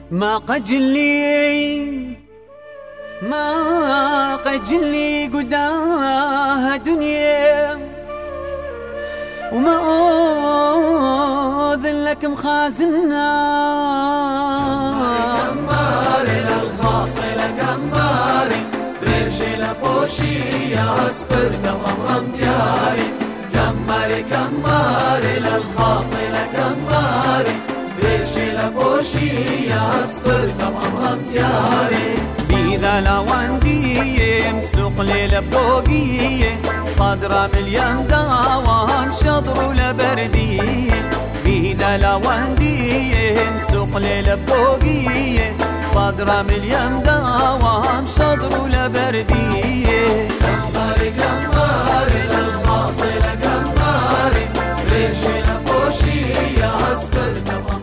ما قجلي قداها دنيا وما أوذن لك مخازنا كماري للخاص لكماري بريشي لبوشي يا أسفر تمام امتياري كماري للخاص لكماري بريشي لبوشي يا أسفر تمام امتياري بيذا لواندي مسوق للبوقي صدر مليان دوام شطر لبردي بيذا لواندي مسوق للبوقي صدر مليان دوام شطر لبردي كماري للخاص لكماري بريشي لبوشي يا أسفر تمام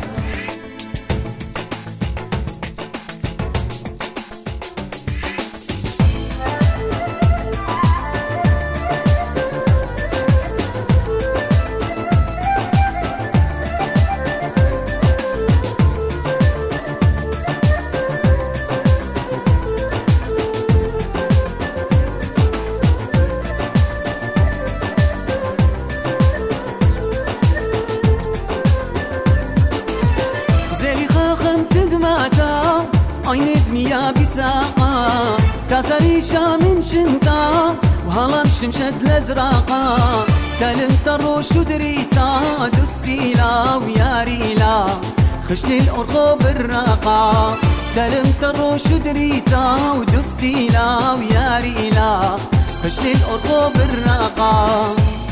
عيني دمية بساقة كاسريشة من شنطة وهلا مشمشد الازرقة تلم طروش ودريتا دستيلا وياريلا خشلي الأرخو بالراقة تلم طروش ودريتا ودستيلا وياريلا خشلي الأرخو بالراقة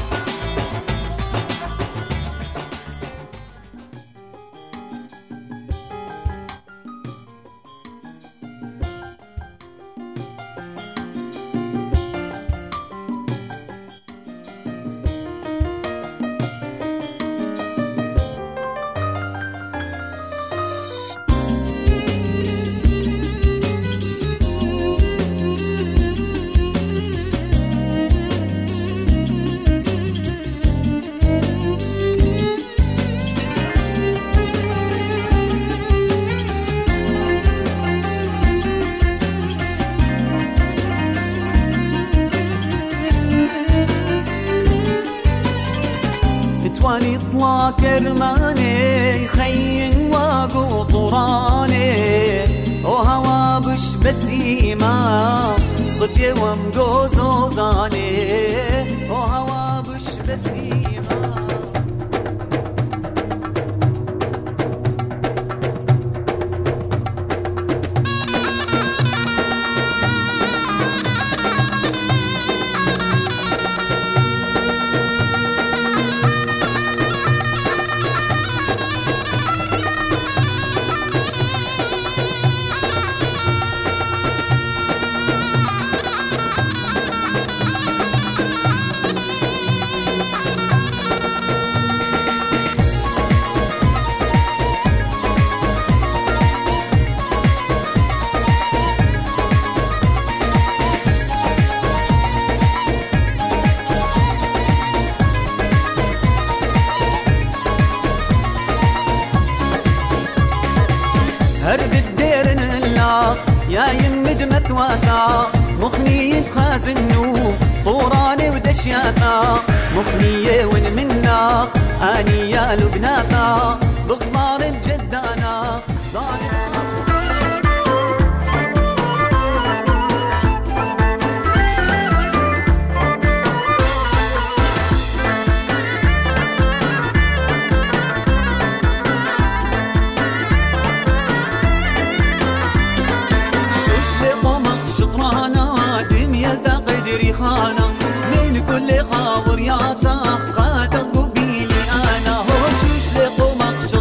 تواني طلا كرماني خين واقو طوراني وهوا بش بسيما صبي ومقوزو زاني وهوا بش بسيما هرب الدير نلاق يا يمد مثواثا مخني يتخازنو طوراني ودشياثا مخنية ون منا اني يا لبناثا بغمار الجدانا خانة من كل خاور يا تخ قاتل قبيلي أنا هو شوش لقو مخشى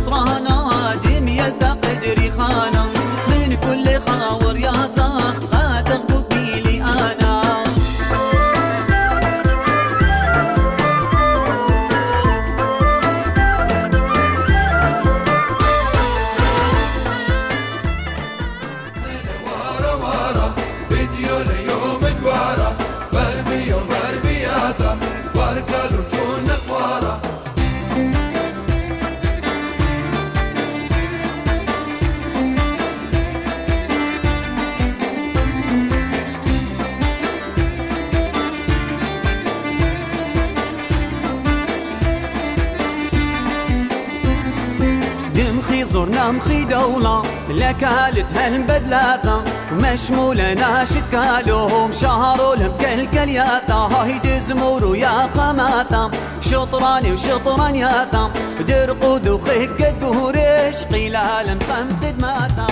دمخي زرنا مخي دولة لك هالتها البدلاثة مشمولة ناشد كالوهم شهروا لهم كالكلياثة هاي دزمور يا خماثة شطراني وشطران ياثة درقو ذو خقة قهوريش قيلالم خمث دماثة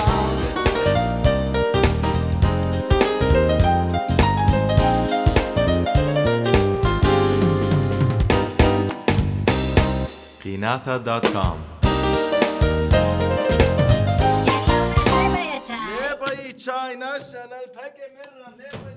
قيناثا.com چای نشنه پک مرن